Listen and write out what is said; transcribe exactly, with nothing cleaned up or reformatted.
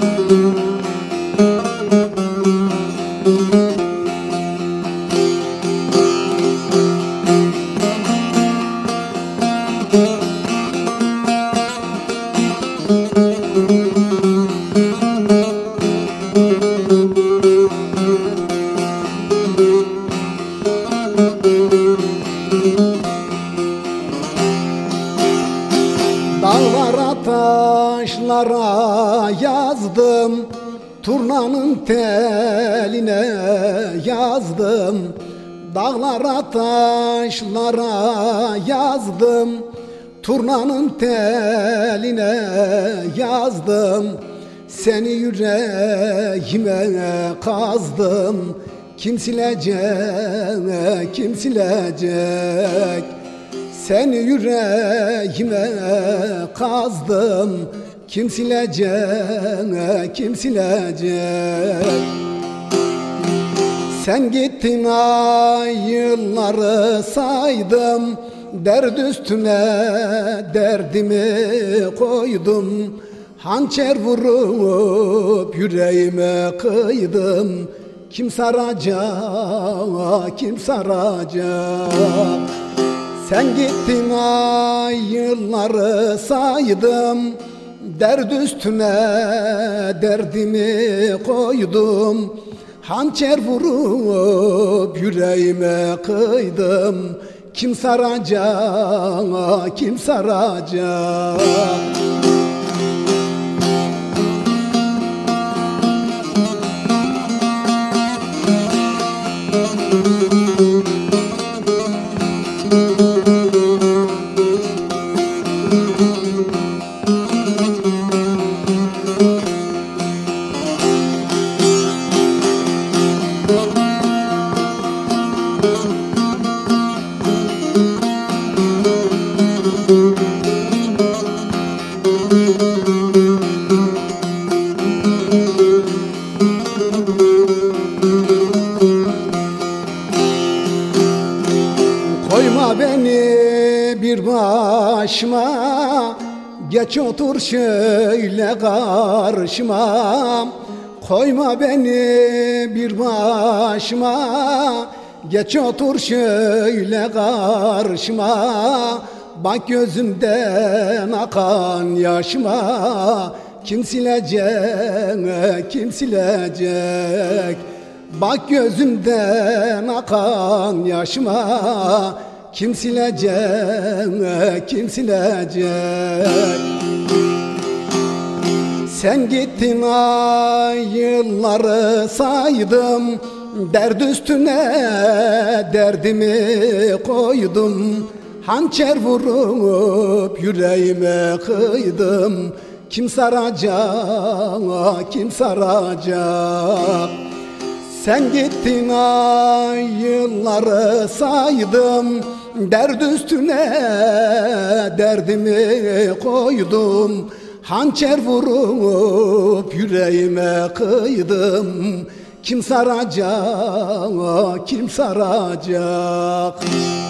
Dağlara taşlara yazdım, turnanın teline yazdım. Dağlara taşlara yazdım, turnanın teline yazdım. Seni yüreğime kazdım, kim silecek, kim silecek? Seni yüreğime kazdım, kim silecek, kim silecek? Sen gittin ay yılları saydım, derd üstüne derdimi koydum. Hançer vurup yüreğime kıydım, kim saracak, kim saracak? Sen gittin ay yılları saydım, derd üstüne derdimi koydum. Hançer vurup yüreğime kıydım, kim saracak, kim saracak? Koyma beni bir başıma, geç otur şöyle karşıma. Koyma beni bir başıma, geç otur şöyle karşıma. Bak gözümden akan yaşıma, kim silecek, kim silecek? Bak gözümden akan yaşıma, kim silecek, kim silecek? Sen gittin ay yılları saydım, derd üstüne derdimi koydum. Hançer vurup yüreğime kıydım, kim saracak, kim saracak? Sen gittin ay yılları saydım, derd üstüne derdimi koydum. Hançer vurup yüreğime kıydım, kim saracak, kim saracak?